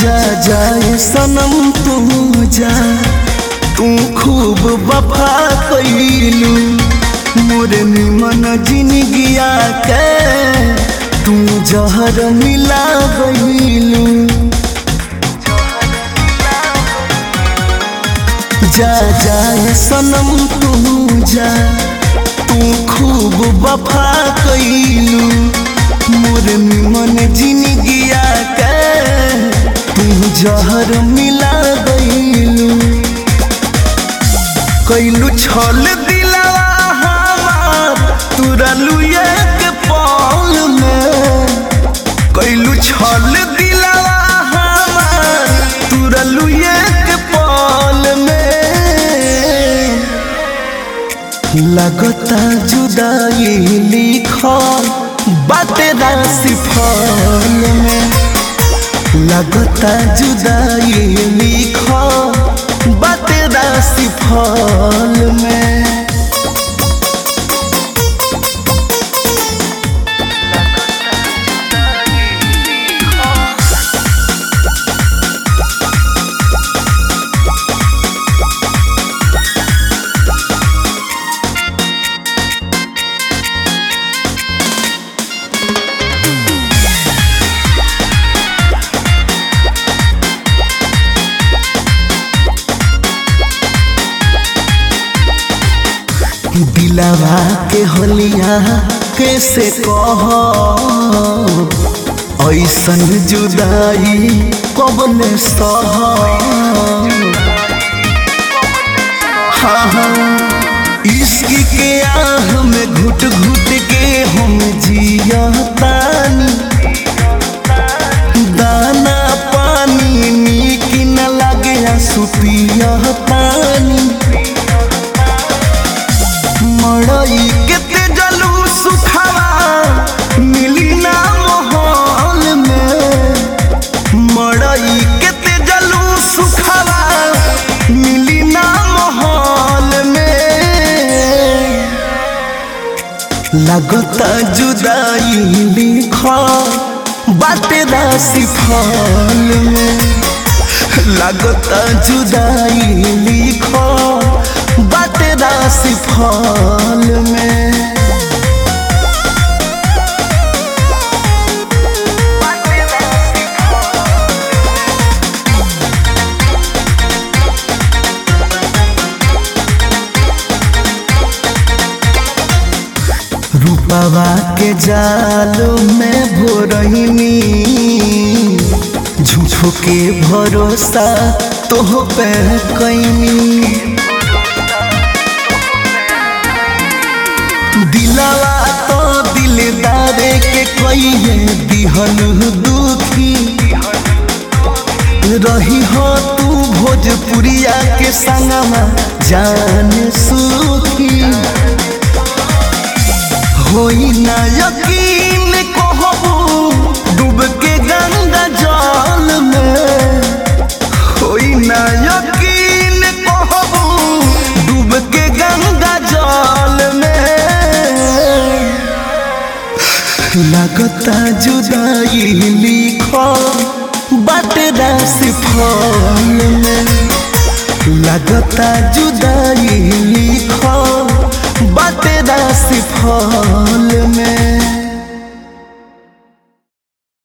जा जाए सनम तू जा, तू खूब वफा कइलू मोरे निमन जिंदगिया के तू जहर मिला गइलू। जा जाए सनम तू जा, तू खूब वफा कइलू मोरे निमन जिंदगिया के तू जहर मिला गइलू। कइलू छल दिलवा हमार तुरलू एक पल में, कइलू छल दिलवा हमार तुरलू एक पल में। लगता जुदाई लिखल बाटे राशि फल में, लगता जुदाई लिखल बाटे राशि फल में। दिलवा के होलिया कैसे कह, ऐसन जुदाई कबले सह। हाँ इश्क के आह में घुट घुट के हम जियतानी, दाना पानी नीक न लगे आंसू पियतानी। मड़ई के तेजलू सुखावा मिली ना माहौल में, मड़ई के तेजलू सुखावा मिली ना माहौल में। लगता जुदाई लिखल बाटे राशि फल में, लगता जुदाई लिखल बाटे राशि फल में। रूपवा के जाल में भोरहिनी, झूठो के भरोसा तोह पे कैनी। दिलवा तो दिलदार के कइए दिहल दुखी, रही हो तू भोजपुरिया के संगमा जान सुखी। होई ना यकीन कहबू डूब के गंगा जल में, होई ना यकीन कहबू डूब के गंगा जल में। लगता जुदाई लिखल बाटे राशि फल में, लगता जुदाई लिखल बाटे राशि फल में।